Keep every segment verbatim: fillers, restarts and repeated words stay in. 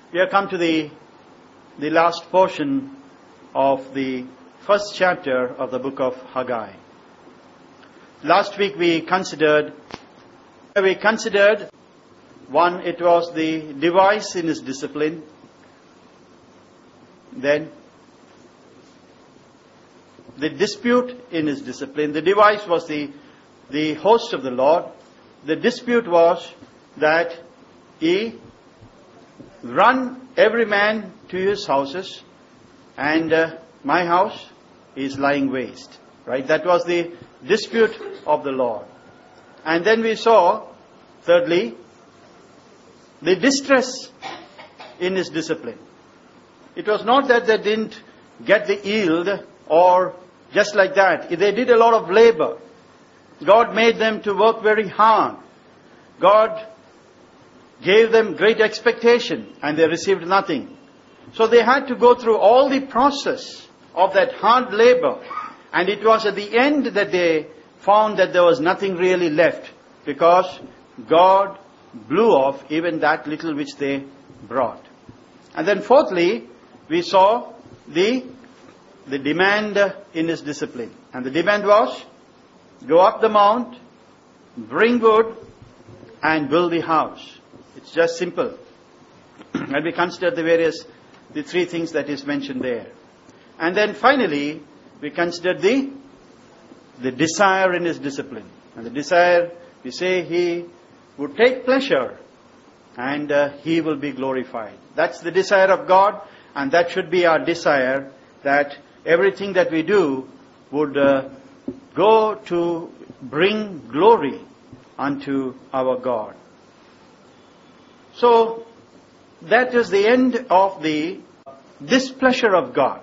We have come to the, the last portion of the first chapter of the book of Haggai. Last week we considered, we considered, one, it was the device in his discipline. Then, the dispute in his discipline. The device was the, the host of the Lord. The dispute was that he run every man to his houses, and uh, my house is lying waste. Right? That was the dispute of the Lord. And then we saw, thirdly, the distress in his discipline. It was not that they didn't get the yield or just like that. They did a lot of labor. God made them to work very hard. God gave them great expectation and they received nothing. So they had to go through all the process of that hard labor. And it was at the end that they found that there was nothing really left, because God blew off even that little which they brought. And then fourthly, we saw the, the demand in his discipline. And the demand was, go up the mount, bring wood, and build the house. It's just simple. And we considered the various, the three things that is mentioned there. And then finally, we considered the, the desire in his discipline. And the desire, we say he would take pleasure and uh, he will be glorified. That's the desire of God, and that should be our desire, that everything that we do would uh, go to bring glory unto our God. So, that is the end of the displeasure of God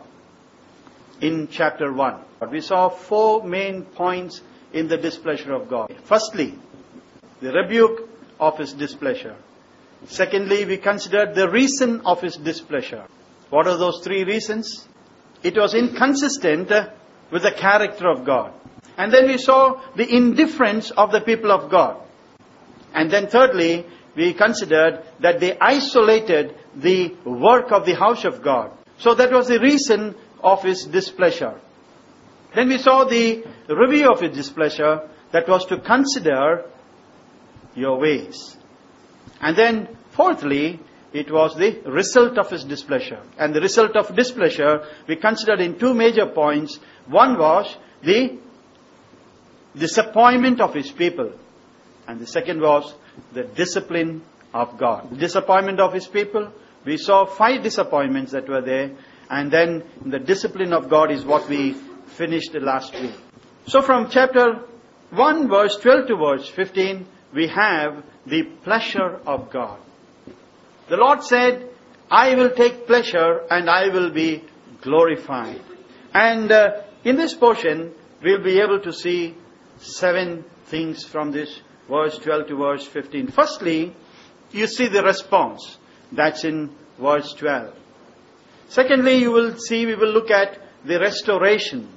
in chapter one. But we saw four main points in the displeasure of God. Firstly, the rebuke of his displeasure. Secondly, we considered the reason of his displeasure. What are those three reasons? It was inconsistent with the character of God. And then we saw the indifference of the people of God. And then thirdly, we considered that they isolated the work of the house of God. So that was the reason of his displeasure. Then we saw the review of his displeasure, that was to consider your ways. And then fourthly, it was the result of his displeasure. And the result of displeasure we considered in two major points. One was the disappointment of his people. And the second was the discipline of God. The disappointment of his people. We saw five disappointments that were there. And then the discipline of God is what we finished last week. So from chapter one verse twelve to verse fifteen, we have the pleasure of God. The Lord said, I will take pleasure and I will be glorified. And uh, in this portion, we'll be able to see seven things from this verse twelve to verse fifteen. Firstly, you see the response. That's in verse twelve. Secondly, you will see, we will look at the restoration.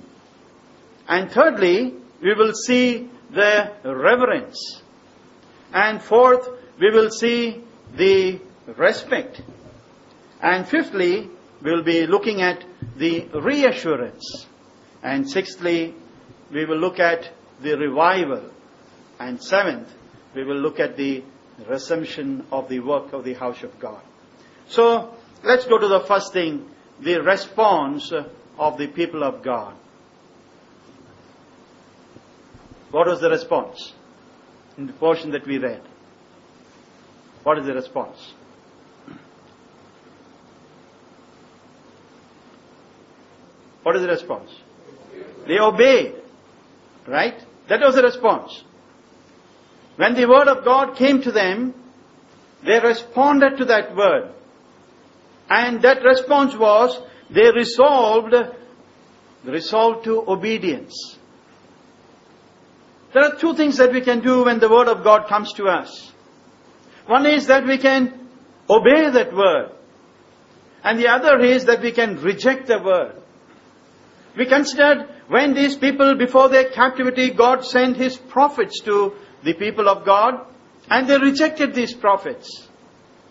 And thirdly, we will see the reverence. And fourth, we will see the respect. And fifthly, we will be looking at the reassurance. And sixthly, we will look at the revival. And seventh, we will look at the resumption of the work of the house of God. So, let's go to the first thing, the response of the people of God. What was the response in the portion that we read? What is the response? What is the response? They obeyed. Right? That was the response. When the word of God came to them, they responded to that word. And that response was, they resolved, resolved to obedience. There are two things that we can do when the word of God comes to us. One is that we can obey that word. And the other is that we can reject the word. We considered when these people, before their captivity, God sent His prophets to the people of God, and they rejected these prophets.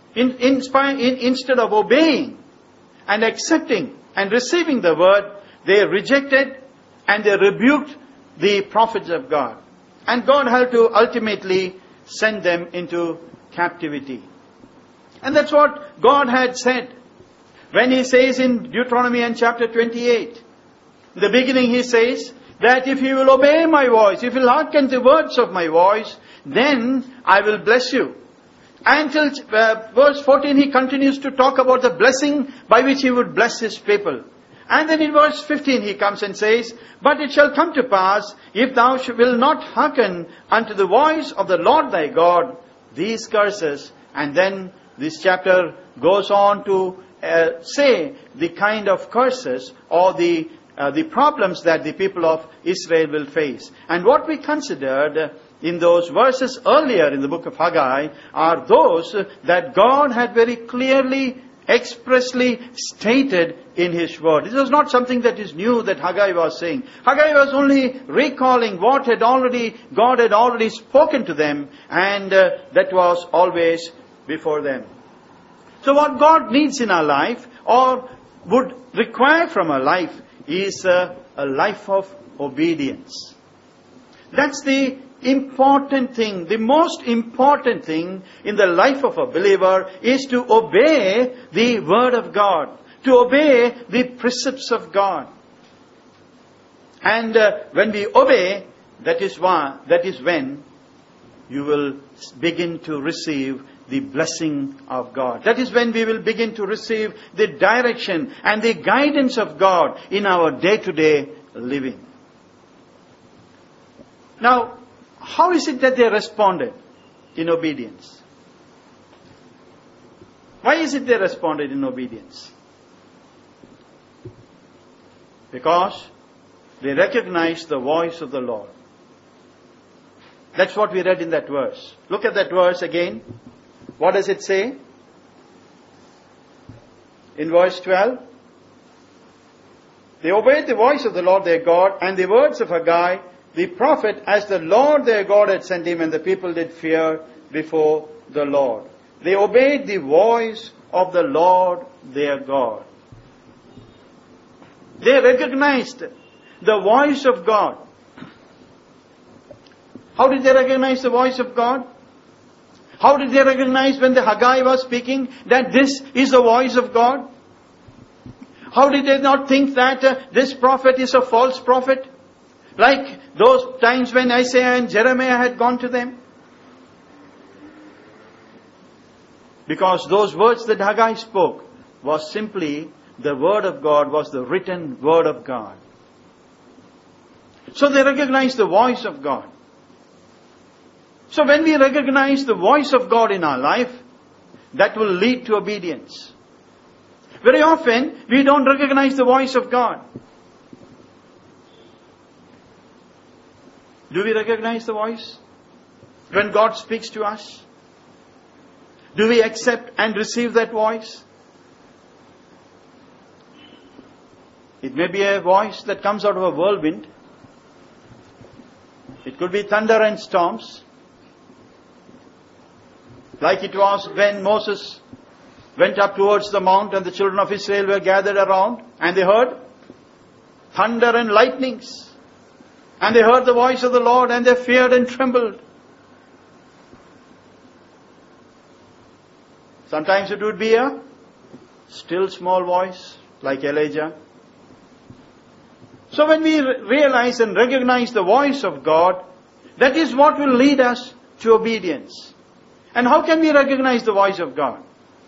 In, in, in, instead of obeying and accepting and receiving the word, they rejected and they rebuked the prophets of God. And God had to ultimately send them into captivity. And that's what God had said. When He says in Deuteronomy and chapter twenty-eight, in the beginning He says that if you will obey my voice, if you will hearken the words of my voice, then I will bless you. Until uh, verse fourteen, He continues to talk about the blessing by which He would bless His people. And then in verse fifteen He comes and says, but it shall come to pass, if thou wilt not hearken unto the voice of the Lord thy God, these curses. And then this chapter goes on to uh, say the kind of curses or the uh, the problems that the people of Israel will face. And what we considered in those verses earlier in the book of Haggai are those that God had very clearly, expressly stated in His word. This was not something that is new that Haggai was saying. Haggai was only recalling what had already, God had already spoken to them, and uh, that was always before them. So what God needs in our life, or would require from our life, is uh, a life of obedience. That's the important thing. The most important thing in the life of a believer is to obey the word of God, to obey the precepts of God. And uh, when we obey, that is why, that is when you will begin to receive the blessing of God. That is when we will begin to receive the direction and the guidance of God in our day-to-day living. Now, how is it that they responded in obedience? Why is it they responded in obedience? Because they recognized the voice of the Lord. That's what we read in that verse. Look at that verse again. What does it say? In verse twelve. They obeyed the voice of the Lord their God and the words of Haggai, the prophet, as the Lord their God had sent him, and the people did fear before the Lord. They obeyed the voice of the Lord their God. They recognized the voice of God. How did they recognize the voice of God? How did they recognize when the Haggai was speaking that this is the voice of God? How did they not think that uh, this prophet is a false prophet? Like those times when Isaiah and Jeremiah had gone to them. Because those words that Haggai spoke was simply the word of God, was the written word of God. So they recognized the voice of God. So when we recognize the voice of God in our life, that will lead to obedience. Very often, we don't recognize the voice of God. Do we recognize the voice when God speaks to us? Do we accept and receive that voice? It may be a voice that comes out of a whirlwind. It could be thunder and storms. Like it was when Moses went up towards the mount and the children of Israel were gathered around and they heard thunder and lightnings. And they heard the voice of the Lord and they feared and trembled. Sometimes it would be a still small voice like Elijah. So when we realize and recognize the voice of God, that is what will lead us to obedience. And how can we recognize the voice of God?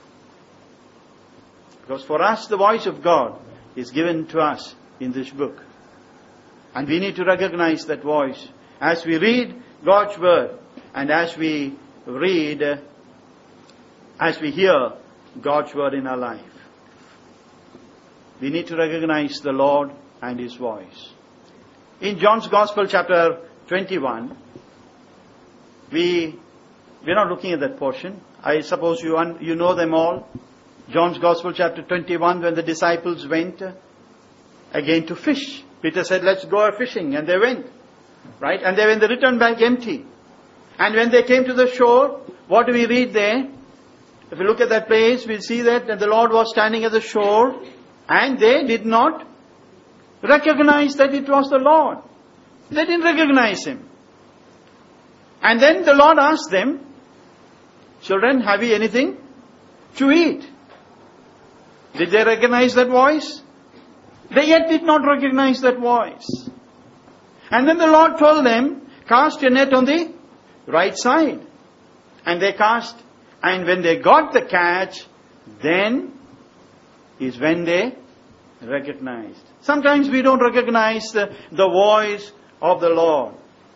Because for us, the voice of God is given to us in this book. And we need to recognize that voice as we read God's word and as we read, uh, as we hear God's word in our life. We need to recognize the Lord and His voice. In John's Gospel, chapter twenty-one, we, we're not looking at that portion. I suppose you, un, you know them all. John's Gospel, chapter twenty-one, when the disciples went uh, again to fish. Peter said, let's go fishing. And they went. Right? And then when they returned back empty. And when they came to the shore, what do we read there? If you look at that place, we'll see that the Lord was standing at the shore, and they did not recognize that it was the Lord. They didn't recognize Him. And then the Lord asked them, "Children, have you anything to eat?" Did they recognize that voice? They yet did not recognize that voice. And then the Lord told them, "Cast your net on the right side." And they cast, and when they got the catch, then is when they recognized. Sometimes we don't recognize the, the voice of the Lord.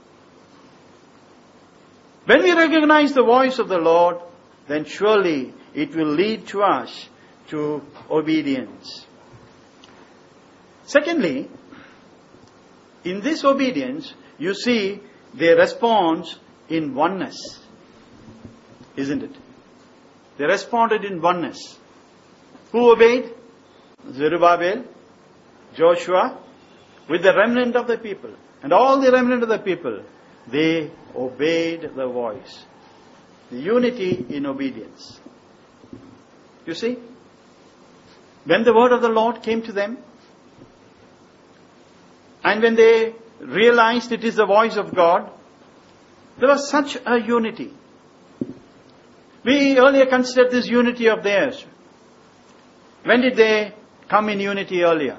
When we recognize the voice of the Lord, then surely it will lead to us to obedience. Secondly, in this obedience, you see their response in oneness. Isn't it? They responded in oneness. Who obeyed? Zerubbabel, Joshua, with the remnant of the people. And all the remnant of the people, they obeyed the voice. The unity in obedience. You see? When the word of the Lord came to them, and when they realized it is the voice of God, there was such a unity. We earlier considered this unity of theirs. When did they come in unity earlier?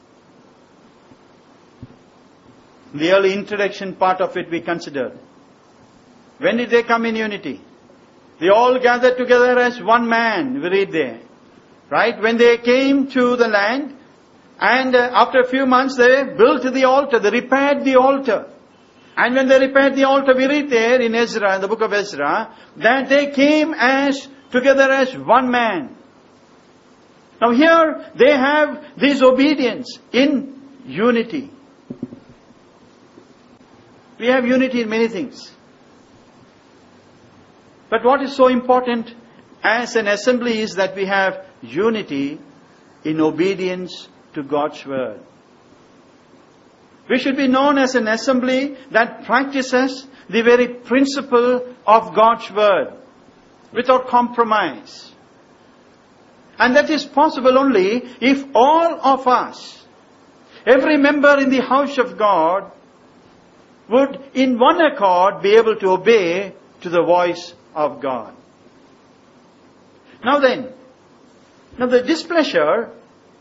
The early introduction part of it we considered. When did they come in unity? They all gathered together as one man, we read there. Right? When they came to the land, and uh, after a few months they built the altar, they repaired the altar. And when they repaired the altar, we read there in Ezra, in the book of Ezra, that they came as together as one man. Now here they have this obedience in unity. We have unity in many things. But what is so important as an assembly is that we have unity in obedience to God's word. We should be known as an assembly that practices the very principle of God's word without compromise. And that is possible only if all of us, every member in the house of God, would in one accord be able to obey to the voice of God. Now then, now the displeasure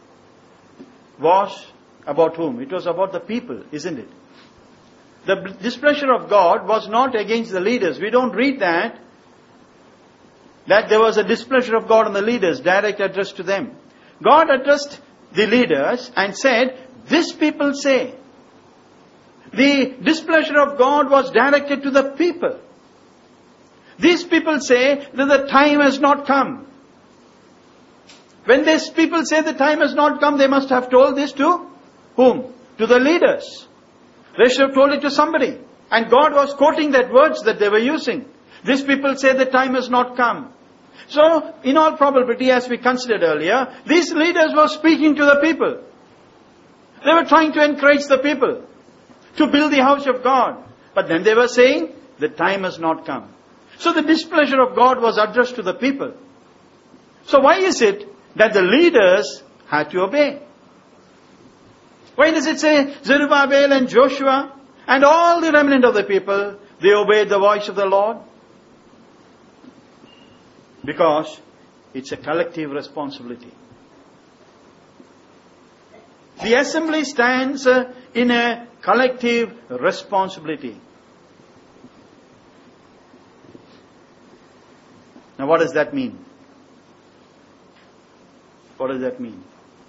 was about whom? It was about the people, isn't it? The displeasure of God was not against the leaders. We don't read that, that there was a displeasure of God on the leaders, direct address to them. God addressed the leaders and said, "This people say." The displeasure of God was directed to the people. These people say that the time has not come. When these people say the time has not come, they must have told this to whom? To the leaders. They should have told it to somebody. And God was quoting that words that they were using. These people say the time has not come. So, in all probability, as we considered earlier, these leaders were speaking to the people. They were trying to encourage the people to build the house of God. But then they were saying, the time has not come. So the displeasure of God was addressed to the people. So why is it that the leaders had to obey? Why does it say Zerubbabel and Joshua and all the remnant of the people, they obeyed the voice of the Lord? Because it's a collective responsibility. The assembly stands uh, in a collective responsibility. Now what does that mean? What does that mean?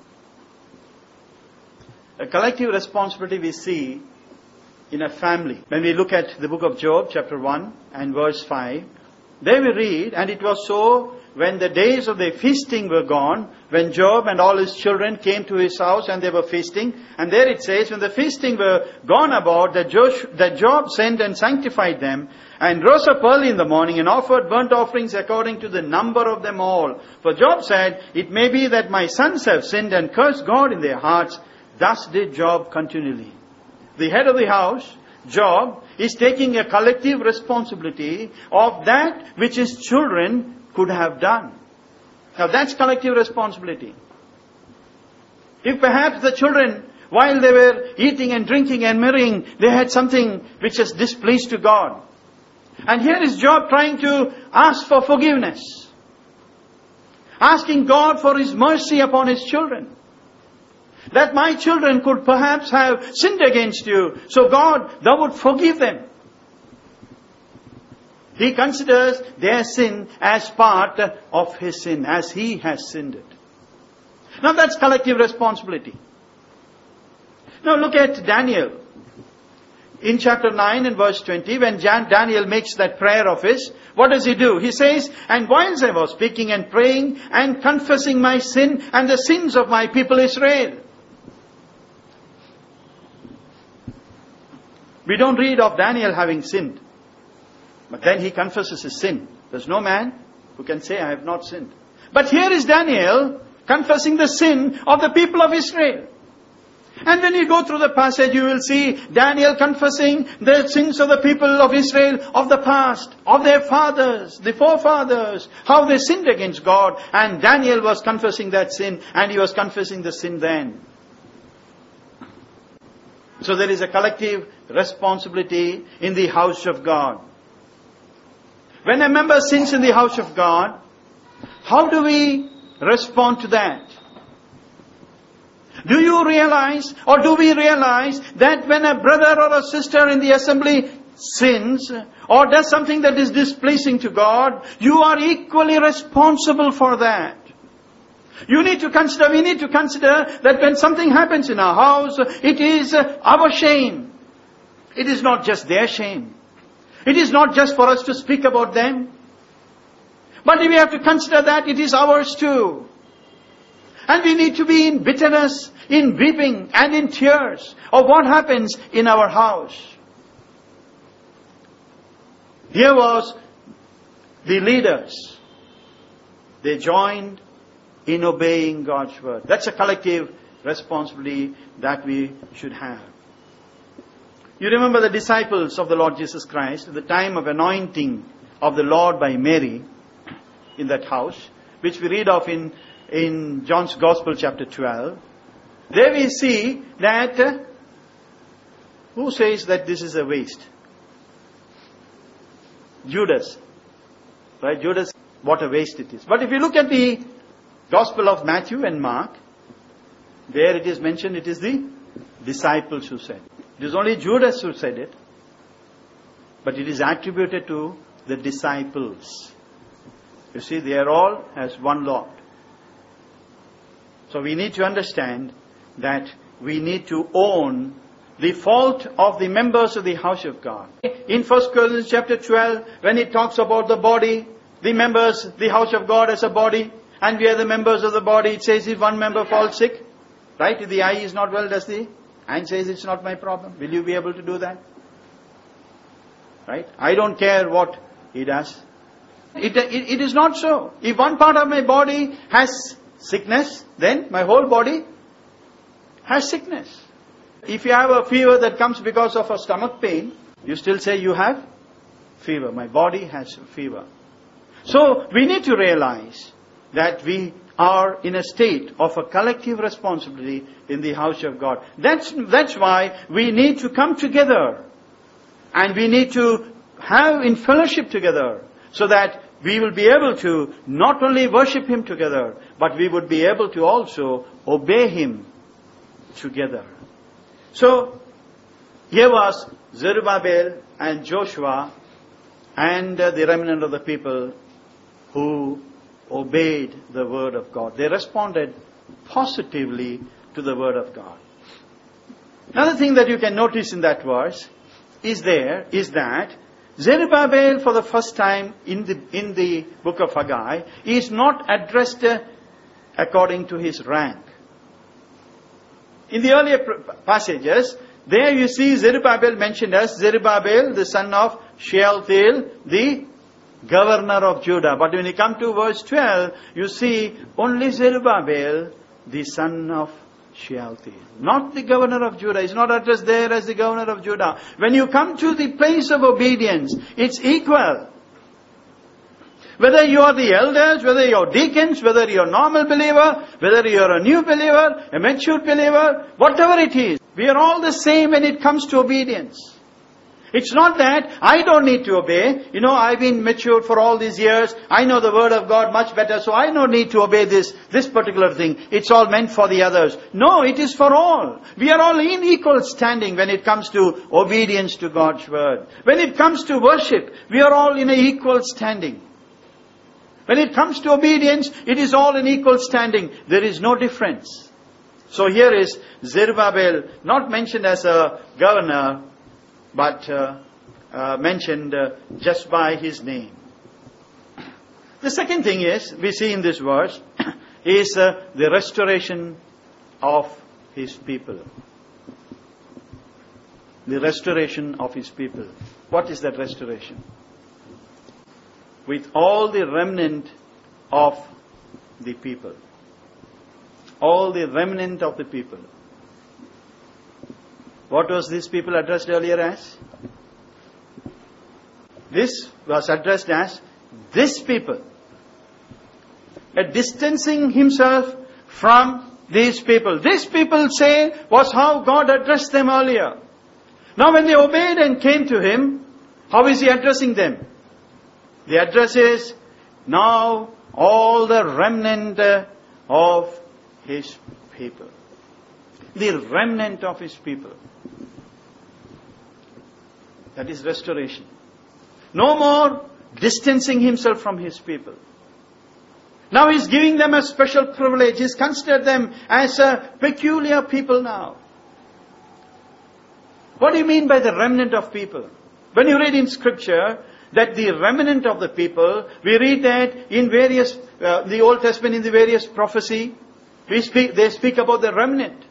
A collective responsibility we see in a family. When we look at the book of Job, chapter one and verse five, there we read, "And it was so when the days of their feasting were gone, when Job and all his children came to his house and they were feasting." And there it says, when the feasting were gone about, that, Josh, that Job sent and sanctified them, and rose up early in the morning and offered burnt offerings according to the number of them all. For Job said, "It may be that my sons have sinned and cursed God in their hearts." Thus did Job continually. The head of the house, Job, is taking a collective responsibility of that which his children could have done. Now that's collective responsibility. If perhaps the children, while they were eating and drinking and marrying, they had something which is displeased to God. And here is Job trying to ask for forgiveness. Asking God for His mercy upon his children. That my children could perhaps have sinned against you. So God, thou would forgive them. He considers their sin as part of his sin, as he has sinned it. Now that's collective responsibility. Now look at Daniel. In chapter nine and verse twenty, when Jan, Daniel makes that prayer of his, what does he do? He says, and whilst I was speaking and praying and confessing my sin and the sins of my people Israel. We don't read of Daniel having sinned. But then he confesses his sin. There's no man who can say, I have not sinned. But here is Daniel confessing the sin of the people of Israel. And when you go through the passage, you will see Daniel confessing the sins of the people of Israel of the past, of their fathers, the forefathers, how they sinned against God. And Daniel was confessing that sin, and he was confessing the sin then. So there is a collective responsibility in the house of God. When a member sins in the house of God, how do we respond to that? Do you realize, or do we realize, that when a brother or a sister in the assembly sins, or does something that is displeasing to God, you are equally responsible for that. You need to consider, we need to consider that when something happens in our house, it is our shame. It is not just their shame. It is not just for us to speak about them. But we have to consider that it is ours too. And we need to be in bitterness, in weeping and in tears of what happens in our house. Here was the leaders. They joined in obeying God's word. That's a collective responsibility that we should have. You remember the disciples of the Lord Jesus Christ at the time of anointing of the Lord by Mary in that house, which we read of in, in John's Gospel chapter twelve. There we see that, uh, who says that this is a waste? Judas. Right? Judas, what a waste it is. But if you look at the Gospel of Matthew and Mark, there it is mentioned it is the disciples who said. It is only Judas who said it, but it is attributed to the disciples. You see, they are all as one Lord. So we need to understand that we need to own the fault of the members of the house of God. In First Corinthians chapter twelve, when it talks about the body, the members, the house of God as a body, and we are the members of the body, it says if one member falls sick, right, if the eye is not well, does the and says it's not my problem. Will you be able to do that? Right? I don't care what he does. It, it, it is not so. If one part of my body has sickness, then my whole body has sickness. If you have a fever that comes because of a stomach pain, you still say you have fever. My body has fever. So we need to realize that we are in a state of a collective responsibility in the house of God. That's, that's why we need to come together. And we need to have in fellowship together. So that we will be able to not only worship Him together, but we would be able to also obey Him together. So, here was Zerubbabel and Joshua and uh, the remnant of the people who obeyed the word of God. They responded positively to the word of God. Another thing that you can notice in that verse is there is that Zerubbabel, for the first time in the in the book of Haggai, is not addressed according to his rank. In the earlier passages, there you see Zerubbabel mentioned as Zerubbabel, the son of Shealtiel, the governor of Judah. But when you come to verse twelve, you see only Zerubbabel, the son of Shealtiel. Not the governor of Judah. It's not addressed there as the governor of Judah. When you come to the place of obedience, it's equal. Whether you are the elders, whether you are deacons, whether you are a normal believer, whether you are a new believer, a mature believer, whatever it is, we are all the same when it comes to obedience. It's not that I don't need to obey. You know, I've been matured for all these years. I know the Word of God much better, so I don't need to obey this, this particular thing. It's all meant for the others. No, it is for all. We are all in equal standing when it comes to obedience to God's Word. When it comes to worship, we are all in an equal standing. When it comes to obedience, it is all in equal standing. There is no difference. So here is Zerubbabel, not mentioned as a governor, but uh, uh, mentioned uh, just by his name. The second thing is, we see in this verse, is uh, the restoration of his people. The restoration of his people. What is that restoration? With all the remnant of the people. All the remnant of the people. What was these people addressed earlier as? This was addressed as this people. A distancing himself from these people. These people say was how God addressed them earlier. Now when they obeyed and came to him, how is he addressing them? The address is now all the remnant of his people. The remnant of his people. That is restoration. No more distancing himself from his people. Now he's giving them a special privilege. He's considered them as a peculiar people now. What do you mean by the remnant of people? When you read in Scripture that the remnant of the people, we read that in various, uh, the Old Testament, in the various prophecy, we speak, they speak about the remnant.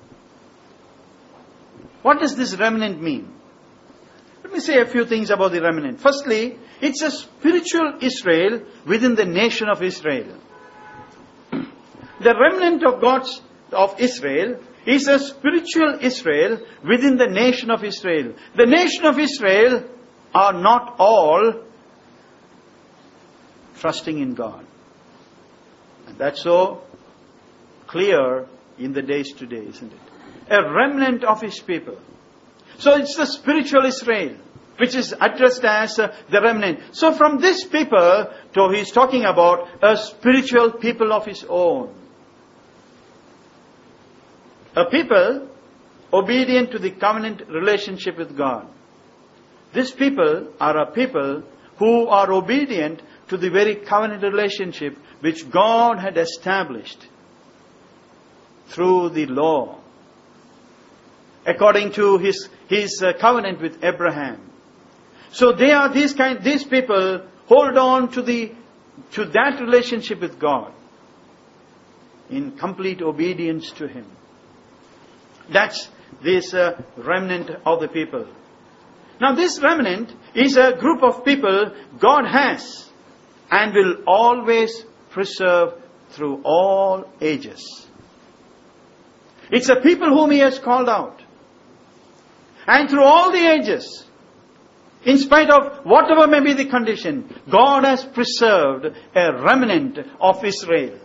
What does this remnant mean? Let me say a few things about the remnant. Firstly, it's a spiritual Israel within the nation of Israel. The remnant of God's, of Israel is a spiritual Israel within the nation of Israel. The nation of Israel are not all trusting in God. And that's so clear in the days today, isn't it? A remnant of his people. So it's the spiritual Israel, which is addressed as uh, the remnant. So from this people, to he's talking about a spiritual people of his own. A people obedient to the covenant relationship with God. These people are a people who are obedient to the very covenant relationship which God had established through the law. According to his, his uh, covenant with Abraham. So they are these kind, these people hold on to the, to that relationship with God. In complete obedience to him. That's this uh, remnant of the people. Now this remnant is a group of people God has and will always preserve through all ages. It's a people whom he has called out. And through all the ages, in spite of whatever may be the condition, God has preserved a remnant of Israel.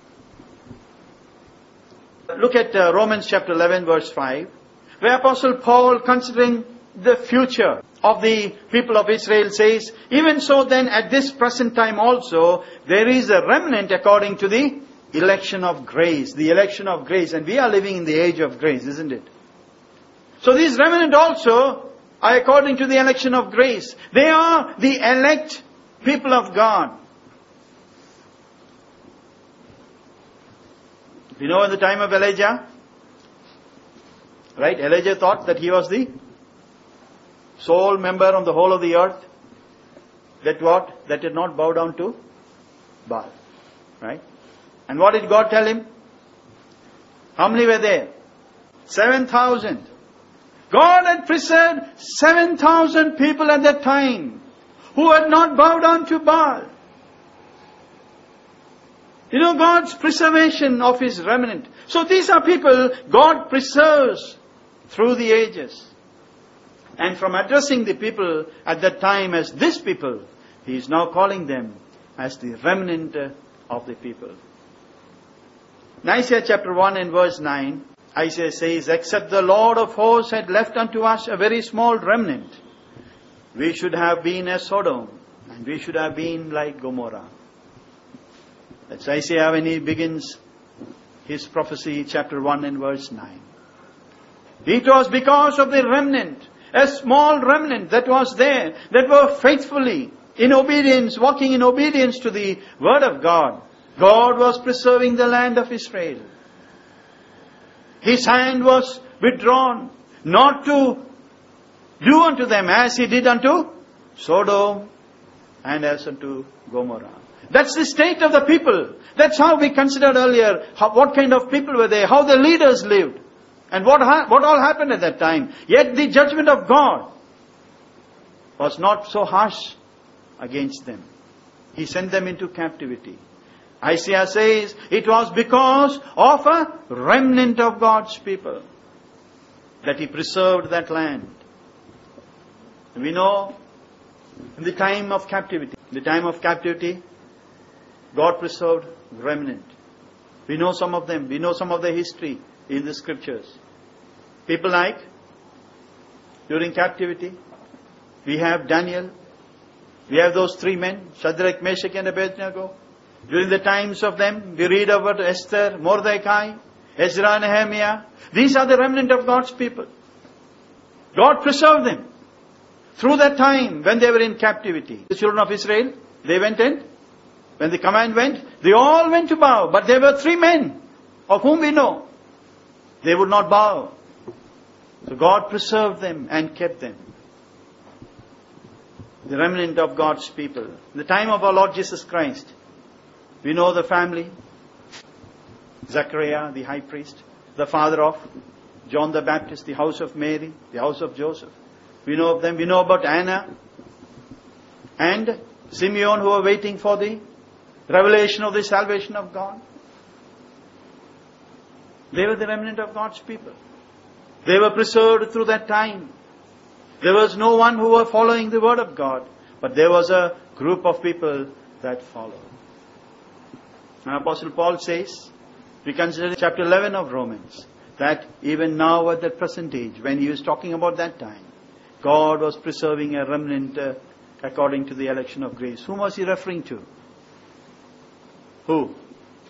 Look at uh, Romans chapter eleven verse five, where Apostle Paul, considering the future of the people of Israel, says, even so then at this present time also, there is a remnant according to the election of grace. The election of grace. And we are living in the age of grace, isn't it? So these remnant also are according to the election of grace. They are the elect people of God. You know in the time of Elijah, right? Elijah thought that he was the sole member on the whole of the earth that what? That did not bow down to Baal. Right? And what did God tell him? How many were there? Seven thousand. God had preserved seven thousand people at that time who had not bowed down to Baal. You know, God's preservation of his remnant. So these are people God preserves through the ages. And from addressing the people at that time as this people, he is now calling them as the remnant of the people. In Isaiah chapter one and verse nine, Isaiah says, except the Lord of hosts had left unto us a very small remnant, we should have been as Sodom, and we should have been like Gomorrah. That's Isaiah when he begins his prophecy, chapter one and verse nine. It was because of the remnant, a small remnant that was there, that were faithfully in obedience, walking in obedience to the word of God. God was preserving the land of Israel. His hand was withdrawn, not to do unto them as he did unto Sodom and as unto Gomorrah. That's the state of the people. That's how we considered earlier how, what kind of people were they, how the leaders lived, and what ha- what all happened at that time. Yet the judgment of God was not so harsh against them. He sent them into captivity. Isaiah says it was because of a remnant of God's people that He preserved that land. We know in the time of captivity, the time of captivity, God preserved remnant. We know some of them. We know some of the history in the scriptures. People like, during captivity, we have Daniel. We have those three men, Shadrach, Meshach and Abednego. During the times of them, we read about Esther, Mordecai, Ezra, Nehemiah. These are the remnant of God's people. God preserved them through that time when they were in captivity. The children of Israel, they went in. When the command went, they all went to bow. But there were three men of whom we know they would not bow. So God preserved them and kept them. The remnant of God's people. In the time of our Lord Jesus Christ, we know the family. Zechariah, the high priest, the father of John the Baptist, the house of Mary, the house of Joseph. We know of them. We know about Anna and Simeon, who were waiting for the revelation of the salvation of God. They were the remnant of God's people. They were preserved through that time. There was no one who were following the word of God, but there was a group of people that followed. And Apostle Paul says, we consider chapter eleven of Romans, that even now at the present age, when he was talking about that time, God was preserving a remnant uh, according to the election of grace. Whom was he referring to? Who?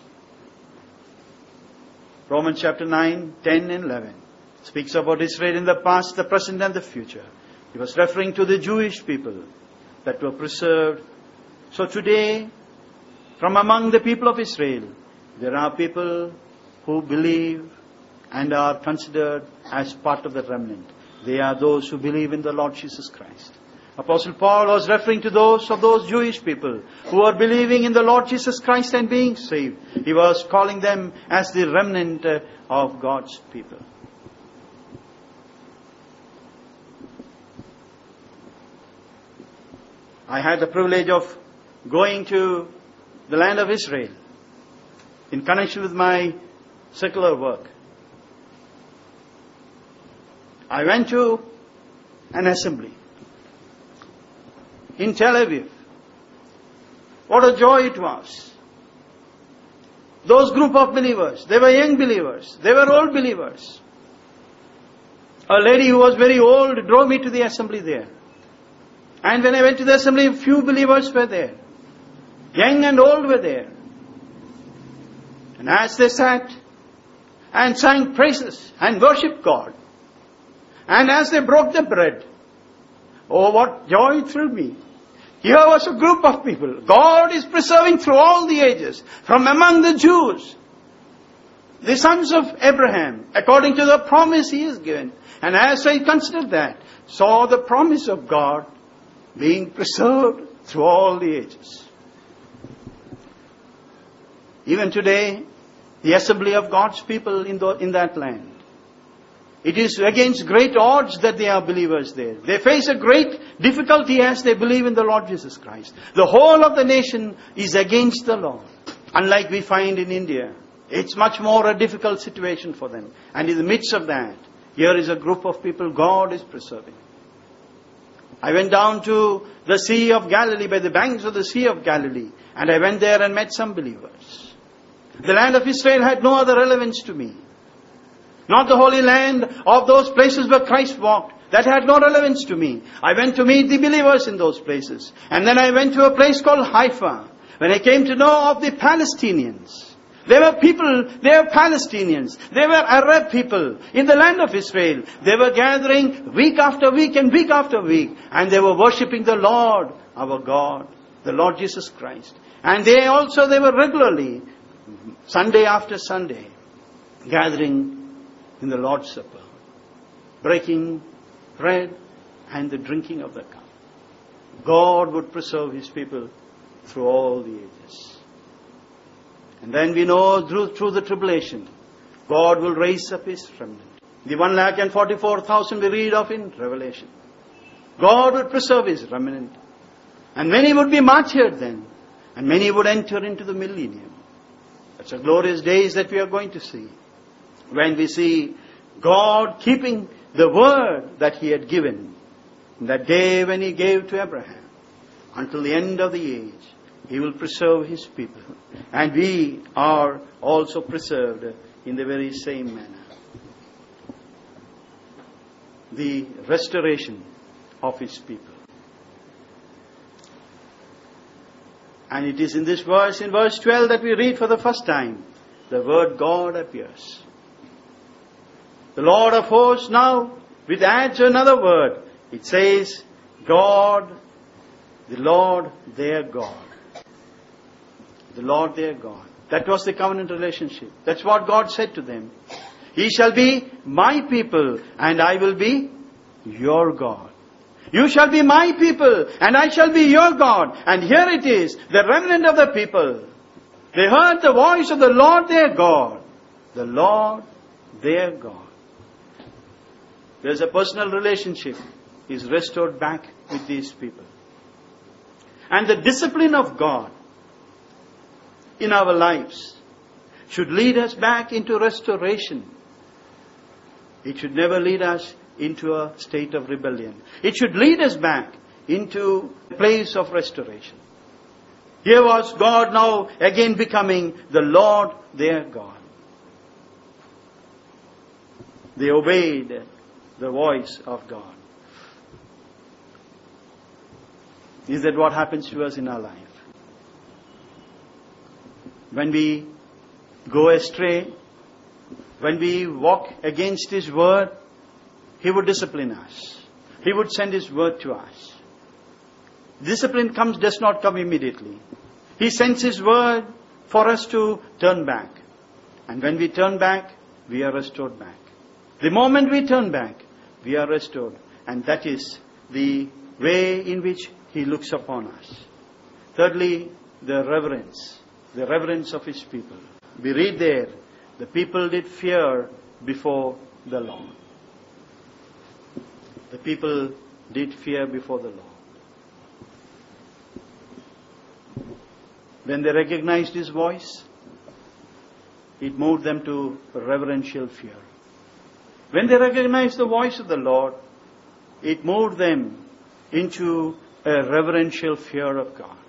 Romans chapter nine, ten and eleven speaks about Israel in the past, the present and the future. He was referring to the Jewish people that were preserved. So today, from among the people of Israel, there are people who believe and are considered as part of the remnant. They are those who believe in the Lord Jesus Christ. Apostle Paul was referring to those of those Jewish people who are believing in the Lord Jesus Christ and being saved. He was calling them as the remnant of God's people. I had the privilege of going to the land of Israel in connection with my secular work. I went to an assembly in Tel Aviv. What a joy it was. Those group of believers, they were young believers, they were old believers. A lady who was very old drove me to the assembly there. And when I went to the assembly, few believers were there. Young and old were there. And as they sat and sang praises and worshipped God, and as they broke the bread, oh, what joy it thrilled me. Here was a group of people. God is preserving through all the ages, from among the Jews, the sons of Abraham, according to the promise He has given. And as I considered that, saw the promise of God being preserved through all the ages. Even today, the assembly of God's people in, the, in that land, it is against great odds that they are believers there. They face a great difficulty as they believe in the Lord Jesus Christ. The whole of the nation is against the Lord. Unlike we find in India, it's much more a difficult situation for them. And in the midst of that, here is a group of people God is preserving. I went down to the Sea of Galilee, by the banks of the Sea of Galilee, And I went there and met some believers. The land of Israel had no other relevance to me. Not the holy land of those places where Christ walked. That had no relevance to me. I went to meet the believers in those places. And then I went to a place called Haifa. When I came to know of the Palestinians. They were people, they were Palestinians. They were Arab people in the land of Israel. They were gathering week after week and week after week. And they were worshipping the Lord, our God, the Lord Jesus Christ. And they also, they were regularly, Sunday after Sunday, gathering in the Lord's Supper, breaking bread and the drinking of the cup. God would preserve His people through all the ages. And then we know through, through the tribulation, God will raise up His remnant. The one lakh and forty-four thousand we read of in Revelation. God will preserve His remnant. And many would be martyred then. And many would enter into the millennium. That's a glorious days that we are going to see. When we see God keeping the word that He had given. In that day when He gave to Abraham. Until the end of the age. He will preserve His people. And we are also preserved in the very same manner. The restoration of His people. And it is in this verse, in verse twelve, that we read for the first time, the word God appears. The Lord of hosts now, it adds another word. It says, God, the Lord their God. The Lord their God. That was the covenant relationship. That's what God said to them. Ye shall be my people, and I will be your God. You shall be my people, and I shall be your God. And here it is, the remnant of the people. They heard the voice of the Lord their God. The Lord their God. There's a personal relationship is restored back with these people. And the discipline of God in our lives should lead us back into restoration. It should never lead us into a state of rebellion. It should lead us back into a place of restoration. Here was God now again becoming the Lord their God. They obeyed the voice of God. Is that what happens to us in our life? When we go astray, when we walk against His word, He would discipline us. He would send His word to us. Discipline comes, does not come immediately. He sends His word for us to turn back. And when we turn back, we are restored back. The moment we turn back, we are restored. And that is the way in which He looks upon us. Thirdly, the reverence. The reverence of His people. We read there, the people did fear before the Lord. The people did fear before the Lord. When they recognized His voice, it moved them to reverential fear. When they recognized the voice of the Lord, it moved them into a reverential fear of God.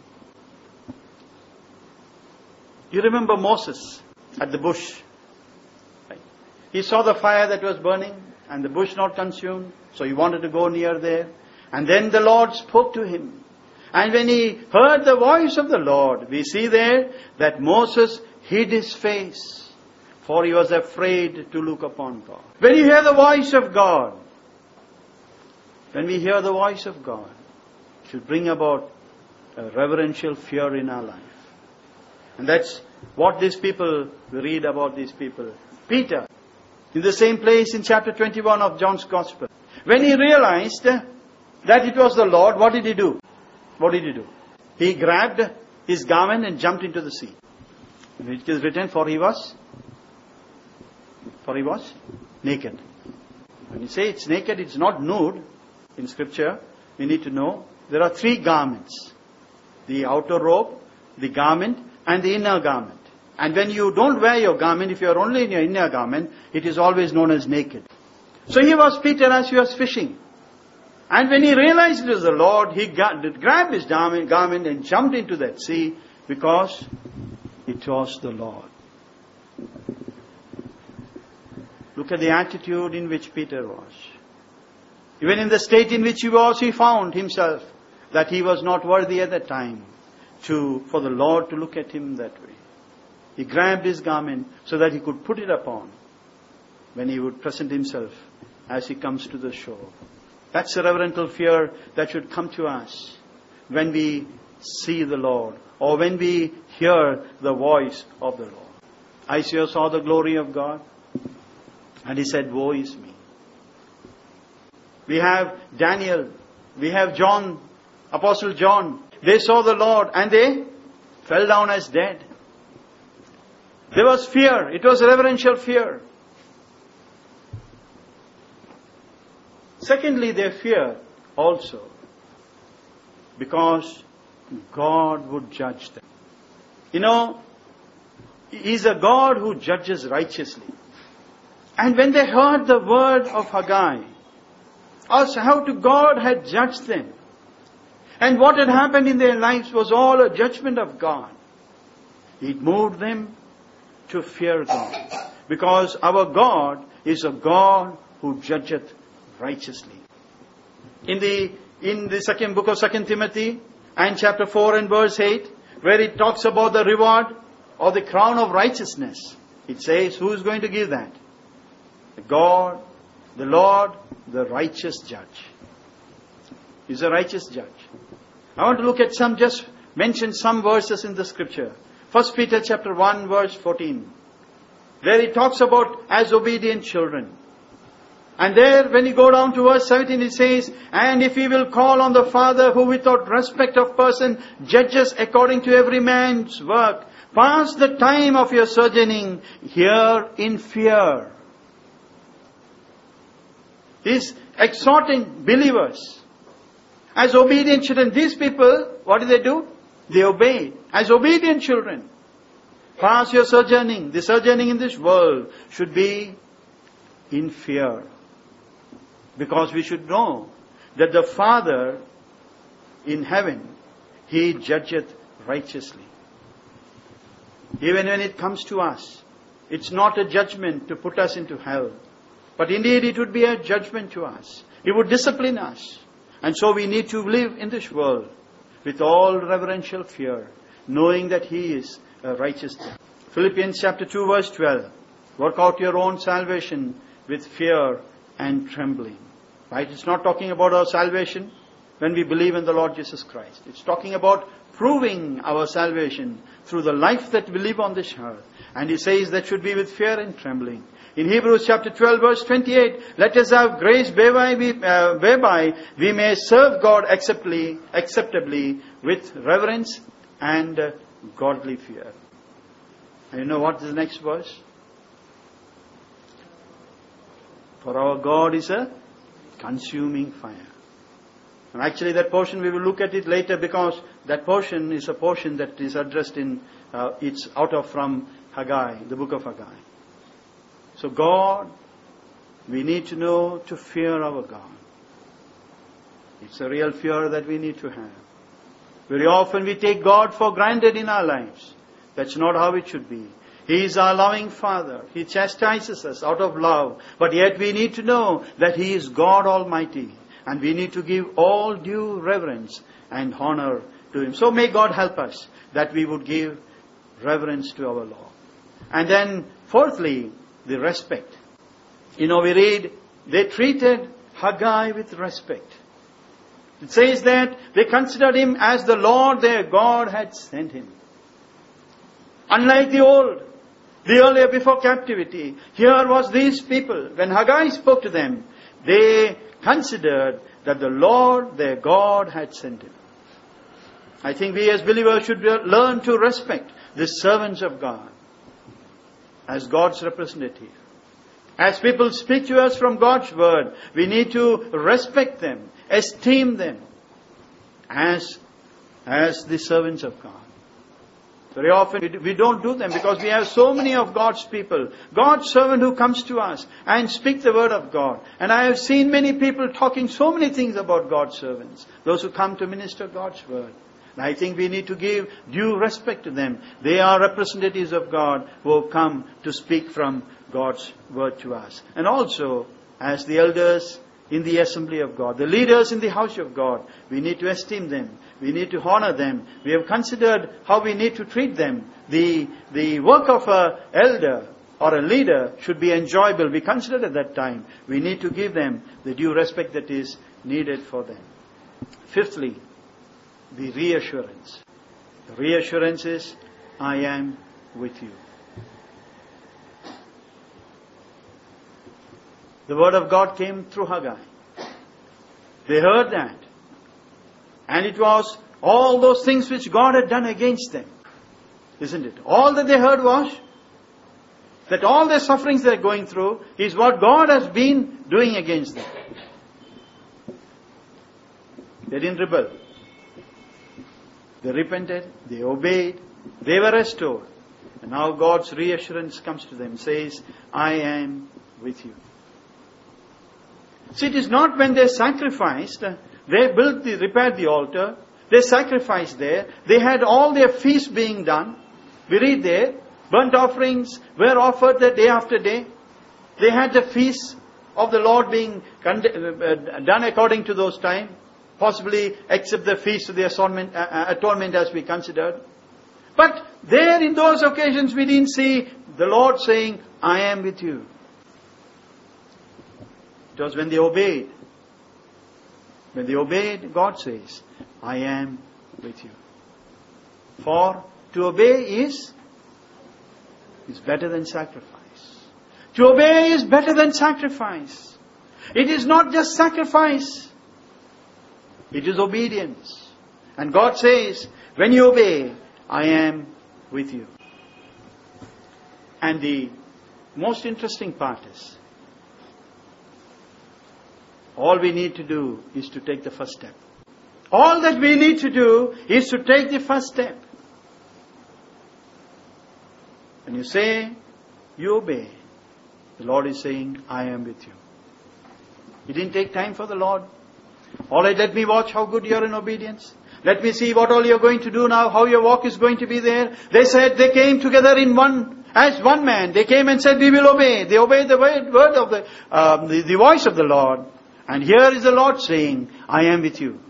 You remember Moses at the bush. Right? He saw the fire that was burning and the bush not consumed. So he wanted to go near there. And then the Lord spoke to him. And when he heard the voice of the Lord, we see there that Moses hid his face. For he was afraid to look upon God. When you hear the voice of God, when we hear the voice of God, it should bring about a reverential fear in our life. And that's what these people, we read about these people. Peter, in the same place in chapter twenty-one of John's Gospel. When he realized that it was the Lord, what did he do? What did he do? He grabbed his garment and jumped into the sea. It is written, for he was, for he was naked. When you say it's naked, it's not nude. In Scripture, we need to know there are three garments. The outer robe, the garment, and the inner garment. And when you don't wear your garment, if you are only in your inner garment, it is always known as naked. So here was Peter as he was fishing. And when he realized it was the Lord, he got, grabbed his garment and jumped into that sea Because it was the Lord. Look at the attitude in which Peter was. Even in the state in which he was, he found himself that he was not worthy at that time to, for the Lord to look at him that way. He grabbed his garment so that he could put it upon when he would present himself as he comes to the shore. That's a reverential fear that should come to us when we see the Lord or when we hear the voice of the Lord. Isaiah saw the glory of God and he said, "Woe is me." We have Daniel, we have John, Apostle John. They saw the Lord and they fell down as dead. There was fear. It was reverential fear. Secondly, they feared also because God would judge them. You know, He's a God who judges righteously. And when they heard the word of Haggai, also how to God had judged them, and what had happened in their lives was all a judgment of God, it moved them to fear God. Because our God is a God who judgeth righteously. In the in the second book of Second Timothy and chapter four and verse eight, where it talks about the reward or the crown of righteousness, it says, who is going to give that? The God, the Lord, the righteous judge. He's a righteous judge. I want to look at some, just mention some verses in the scripture. First Peter chapter one verse fourteen. There it talks about as obedient children. And there when you go down to verse seventeen it says, and if we will call on the Father who without respect of person judges according to every man's work, pass the time of your sojourning here in fear. He's exhorting believers as obedient children. These people, what do they do? They obey as obedient children. Pass your sojourning. The sojourning in this world should be in fear. Because we should know that the Father in heaven, He judgeth righteously. Even when it comes to us, it's not a judgment to put us into hell. But indeed it would be a judgment to us. He would discipline us. And so we need to live in this world with all reverential fear, knowing that He is a righteous judge. Philippians chapter two verse twelve. Work out your own salvation with fear and trembling. Right? It's not talking about our salvation when we believe in the Lord Jesus Christ. It's talking about proving our salvation through the life that we live on this earth. And He says that should be with fear and trembling. In Hebrews chapter twelve verse twenty-eight, let us have grace whereby we, uh, whereby we may serve God acceptably, acceptably with reverence and uh, godly fear. And you know what is the next verse? For our God is a consuming fire. And actually that portion we will look at it later, because that portion is a portion that is addressed in, uh, it's out of from Haggai, the book of Haggai. So God, we need to know to fear our God. It's a real fear that we need to have. Very often we take God for granted in our lives. That's not how it should be. He is our loving Father. He chastises us out of love. But yet we need to know that He is God Almighty. And we need to give all due reverence and honor to Him. So may God help us that we would give reverence to our Lord. And then fourthly, the respect. You know, we read, they treated Haggai with respect. It says that they considered him as the Lord their God had sent him. Unlike the old, the earlier before captivity, here was these people, when Haggai spoke to them, they considered that the Lord their God had sent him. I think we as believers should learn to respect the servants of God as God's representative. As people speak to us from God's word, we need to respect them, esteem them as, as the servants of God. Very often we don't do them because we have so many of God's people, God's servant who comes to us and speak the word of God. And I have seen many people talking so many things about God's servants, those who come to minister God's word. And I think we need to give due respect to them. They are representatives of God who have come to speak from God's word to us. And also, as the elders in the assembly of God, the leaders in the house of God, we need to esteem them. We need to honor them. We have considered how we need to treat them. The, the work of an elder or a leader should be enjoyable. We considered at that time. We need to give them the due respect that is needed for them. Fifthly, the reassurance. The reassurance is, I am with you. The word of God came through Haggai. They heard that. And it was all those things which God had done against them. Isn't it? All that they heard was that all the sufferings they are going through is what God has been doing against them. They didn't rebel. They repented, they obeyed, they were restored. And now God's reassurance comes to them, says, I am with you. See, it is not when they sacrificed, they built the, repaired the altar, they sacrificed there, they had all their feasts being done. We read there, burnt offerings were offered the day after day. They had the feasts of the Lord being done according to those times. Possibly except the feast of the atonement, uh, atonement as we considered. But there in those occasions we didn't see the Lord saying, I am with you. It was when they obeyed. When they obeyed, God says, I am with you. For to obey is, is better than sacrifice. To obey is better than sacrifice. It is not just sacrifice. It is obedience. And God says, when you obey, I am with you. And the most interesting part is, all we need to do is to take the first step. All that we need to do is to take the first step. When you say, you obey, the Lord is saying, I am with you. It didn't take time for the Lord. All right, let me watch how good you are in obedience. Let me see what all you're going to do now, how your walk is going to be there. They said, they came together in one, as one man. They came and said, we will obey. They obeyed the word, word of the, um, the, the voice of the Lord. And here is the Lord saying, I am with you.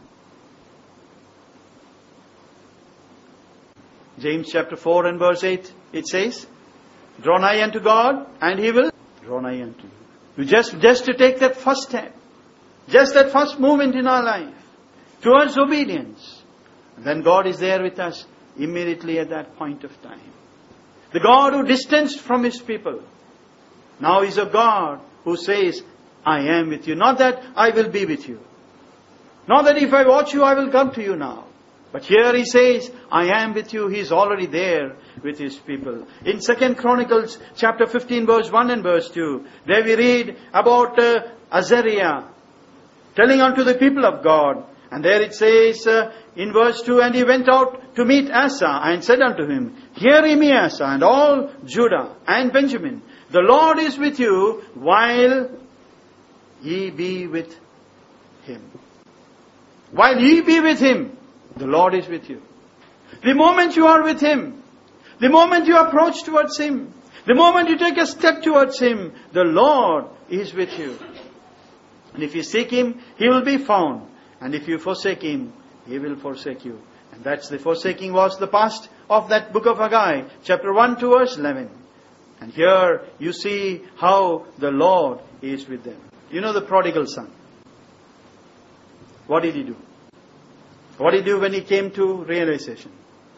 James chapter four and verse eight, it says, draw nigh unto God, and He will draw nigh unto you. You just, just to take that first step. Just that first movement in our life towards obedience. And then God is there with us immediately at that point of time. The God who distanced from His people now is a God who says, I am with you. Not that I will be with you. Not that if I watch you, I will come to you now. But here He says, I am with you. He is already there with His people. In Second Chronicles chapter fifteen verse one and verse two, there we read about uh, Azariah telling unto the people of God. And there it says uh, in verse two, and he went out to meet Asa and said unto him, hear ye me, Asa, and all Judah and Benjamin. The Lord is with you while ye be with Him. While ye be with Him, the Lord is with you. The moment you are with Him, the moment you approach towards Him, the moment you take a step towards Him, the Lord is with you. And if you seek Him, He will be found. And if you forsake Him, He will forsake you. And that's the forsaking was the past of that book of Haggai, chapter one to verse eleven. And here you see how the Lord is with them. You know the prodigal son. What did he do? What did he do when he came to realization?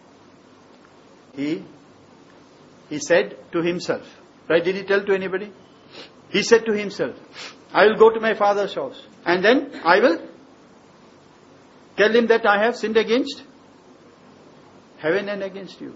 He, he said to himself, right? Did he tell to anybody? He said to himself, I will go to my father's house. And then I will tell him that I have sinned against heaven and against you.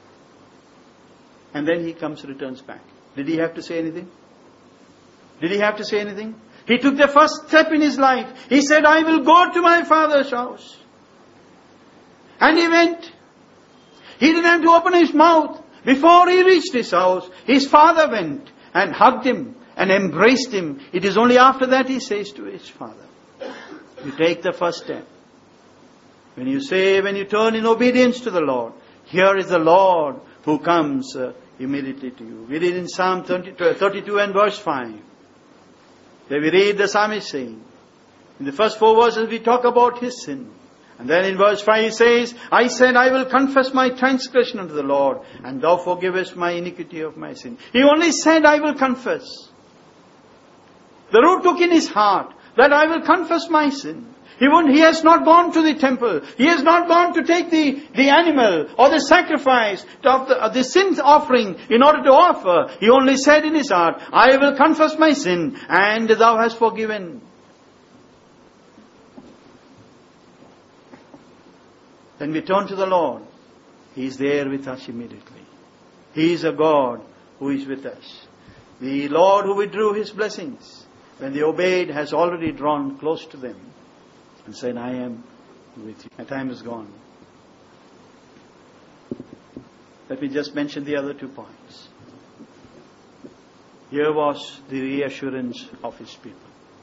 And then he comes, returns back. Did he have to say anything? Did he have to say anything? He took the first step in his life. He said, I will go to my father's house. And he went. He didn't have to open his mouth. Before he reached his house, his father went and hugged him and embraced him. It is only after that he says to his father, you take the first step. When you say, when you turn in obedience to the Lord, here is the Lord who comes uh, immediately to you. We read in Psalm thirty-two and verse five. There we read the psalmist saying, in the first four verses we talk about his sin. And then in verse five he says, I said, I will confess my transgression unto the Lord, and thou forgivest my iniquity of my sin. He only said, I will confess. The root took in his heart that I will confess my sin. He won't, he has not gone to the temple. He has not gone to take the, the animal or the sacrifice of the, of the sin offering in order to offer. He only said in his heart, I will confess my sin, and thou hast forgiven. Then we turn to the Lord. He is there with us immediately. He is a God who is with us. The Lord who withdrew his blessings, when they obeyed, has already drawn close to them and said, I am with you. My time is gone. Let me just mention the other two points. Here was the reassurance of his people.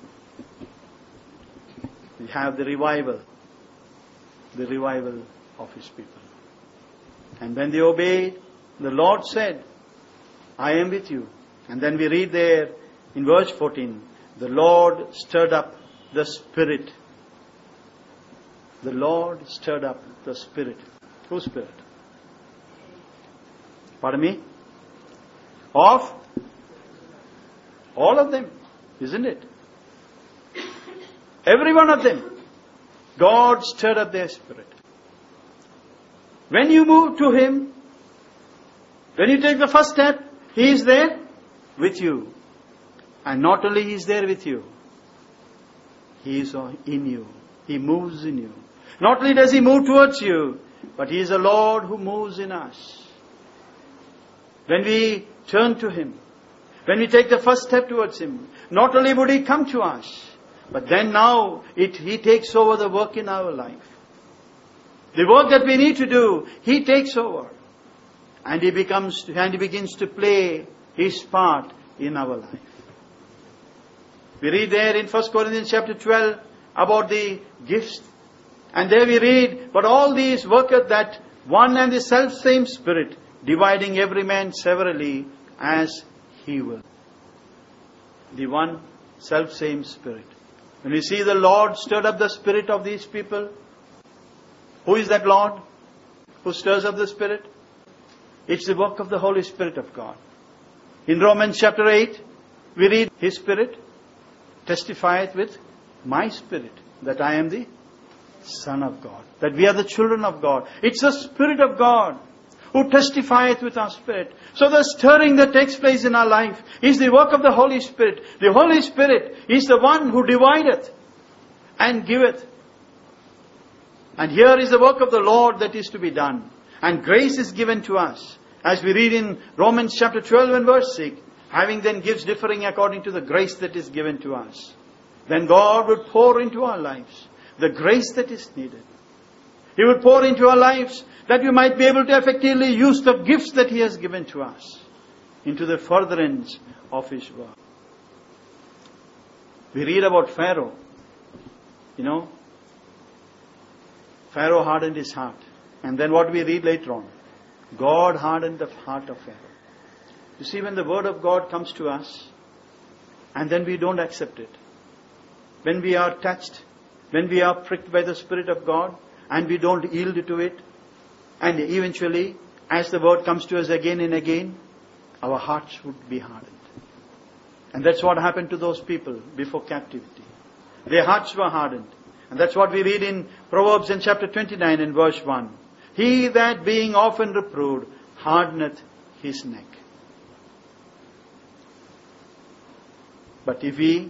We have the revival. The revival of his people. And when they obeyed, the Lord said, I am with you. And then we read there in verse fourteen, the Lord stirred up the spirit. The Lord stirred up the spirit. Whose spirit? Pardon me? Of all of them, isn't it? Every one of them. God stirred up their spirit. When you move to Him, when you take the first step, He is there with you. And not only He is there with you, He is in you. He moves in you. Not only does He move towards you, but He is a Lord who moves in us. When we turn to Him, when we take the first step towards Him, not only would He come to us, but then now it, He takes over the work in our life. The work that we need to do, He takes over. And He becomes, and He begins to play His part in our life. We read there in First Corinthians chapter twelve about the gifts. And there we read, but all these worketh that one and the self same Spirit, dividing every man severally as He will. The one self same Spirit. When we see the Lord stirred up the spirit of these people, who is that Lord who stirs up the Spirit? It's the work of the Holy Spirit of God. In Romans chapter eight, we read, His Spirit testifieth with my spirit that I am the Son of God, that we are the children of God. It's the Spirit of God who testifieth with our spirit. So the stirring that takes place in our life is the work of the Holy Spirit. The Holy Spirit is the one who divideth and giveth. And here is the work of the Lord that is to be done. And grace is given to us. As we read in Romans chapter twelve and verse six, having then gifts differing according to the grace that is given to us. Then God would pour into our lives the grace that is needed. He would pour into our lives that we might be able to effectively use the gifts that He has given to us into the furtherance of His work. We read about Pharaoh. You know, Pharaoh hardened his heart. And then what we read later on? God hardened the heart of Pharaoh. You see, when the Word of God comes to us, and then we don't accept it, when we are touched, when we are pricked by the Spirit of God, and we don't yield to it, and eventually, as the Word comes to us again and again, our hearts would be hardened. And that's what happened to those people before captivity. Their hearts were hardened. And that's what we read in Proverbs in chapter twenty-nine and verse one. He that being often reproved hardeneth his neck. But if we,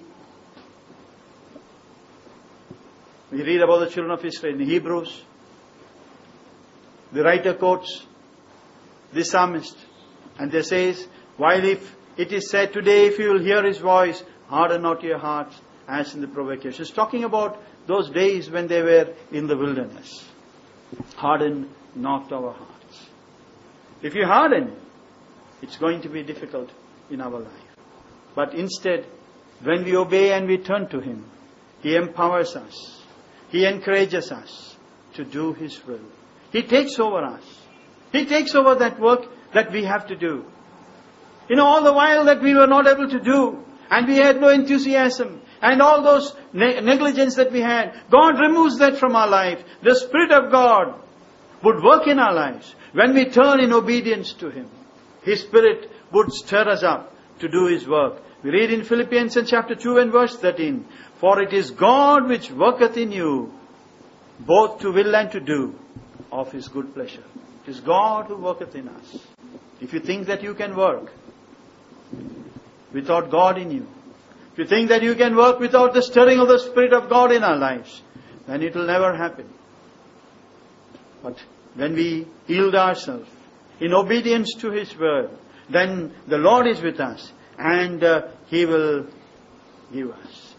we read about the children of Israel in Hebrews, the writer quotes the psalmist, and they says, while if it is said today, if you will hear His voice, harden not your hearts as in the provocation. It's talking about those days when they were in the wilderness. Harden not our hearts. If you harden, it's going to be difficult in our life. But instead, when we obey and we turn to Him, He empowers us. He encourages us. to do His will. He takes over us. He takes over that work that we have to do. You know, all the while that we were not able to do, and we had no enthusiasm, and all those ne- negligence that we had, God removes that from our life. The Spirit of God would work in our lives. When we turn in obedience to Him, His Spirit would stir us up to do His work. We read in Philippians in chapter two and verse thirteen, "For it is God which worketh in you, both to will and to do of His good pleasure." It is God who worketh in us. If you think that you can work without God in you, if you think that you can work without the stirring of the Spirit of God in our lives, then it will never happen. But when we yield ourselves in obedience to His word, then the Lord is with us, and uh, He will give us.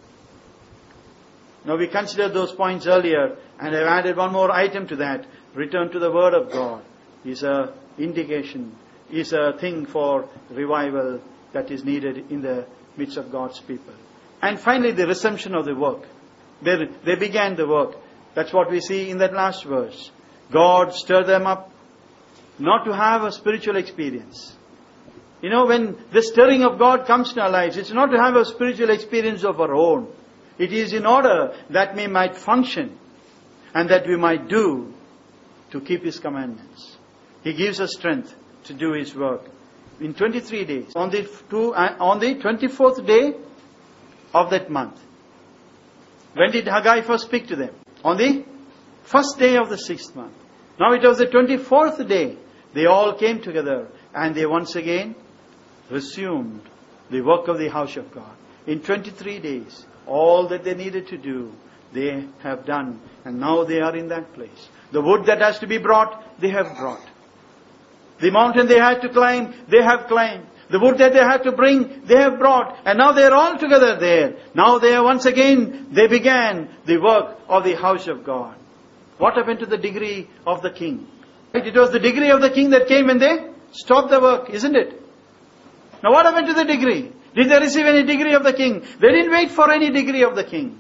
Now we considered those points earlier, and I've added one more item to that. Return to the Word of God is a indication, is a thing for revival that is needed in the midst of God's people. And finally, the resumption of the work. They, they began the work. That's what we see in that last verse. God stirred them up not to have a spiritual experience. You know, when the stirring of God comes in our lives, it's not to have a spiritual experience of our own. It is in order that we might function and that we might do to keep His commandments. He gives us strength to do His work. In twenty-three days, on the two, uh, on the twenty-fourth day of that month, when did Haggai first speak to them? On the first day of the sixth month. Now it was the twenty-fourth day. They all came together and they once again resumed the work of the house of God. In twenty-three days, all that they needed to do, they have done. And now they are in that place. The wood that has to be brought, they have brought. The mountain they had to climb, they have climbed. The wood that they had to bring, they have brought. And now they are all together there. Now they are once again, they began the work of the house of God. What happened to the degree of the king? It was the degree of the king that came and they stopped the work, isn't it? Now what happened to the degree? Did they receive any degree of the king? They didn't wait for any degree of the king.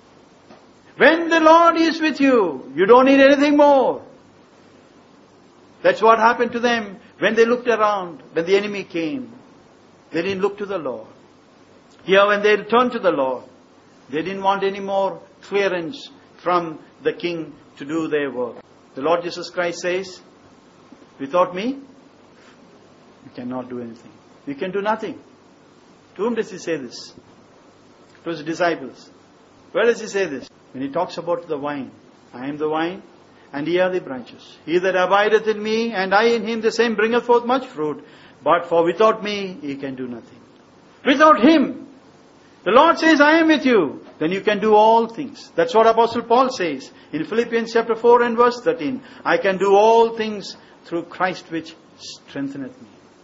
When the Lord is with you, you don't need anything more. That's what happened to them when they looked around, when the enemy came. They didn't look to the Lord. Here when they returned to the Lord, they didn't want any more clearance from the king to do their work. The Lord Jesus Christ says, without me, you cannot do anything. You can do nothing. To whom does He say this? To His disciples. Where does He say this? When He talks about the vine. I am the vine, and ye are the branches. He that abideth in me, and I in him, the same bringeth forth much fruit. But for without me, ye can do nothing. Without Him, the Lord says, I am with you. Then you can do all things. That's what Apostle Paul says in Philippians chapter four and verse thirteen. I can do all things through Christ which strengtheneth me.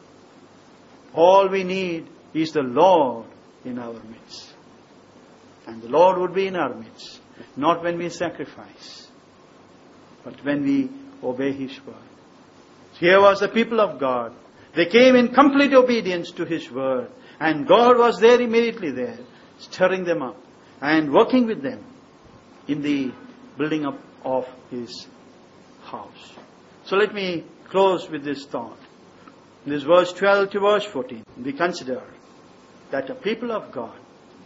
All we need is the Lord in our midst. And the Lord would be in our midst. Not when we sacrifice, but when we obey His word. Here was the people of God. They came in complete obedience to His word. And God was there immediately there, stirring them up and working with them in the building up of His house. So let me close with this thought. In this verse twelve to verse fourteen, we consider that the people of God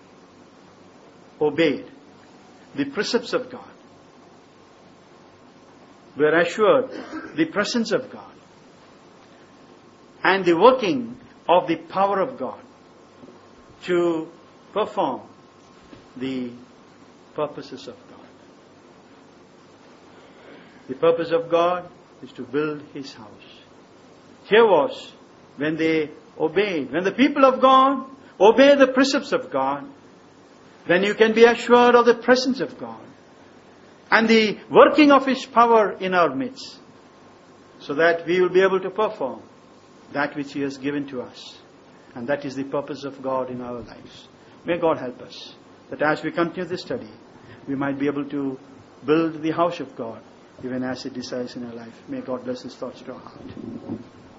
obeyed the precepts of God, were assured the presence of God and the working of the power of God to perform the purposes of God. The purpose of God is to build His house. Here was when they obeyed, when the people of God obey the precepts of God, then you can be assured of the presence of God and the working of His power in our midst, so that we will be able to perform that which He has given to us. And that is the purpose of God in our lives. May God help us, that as we continue this study, we might be able to build the house of God, even as He desires in our life. May God bless His thoughts to our heart.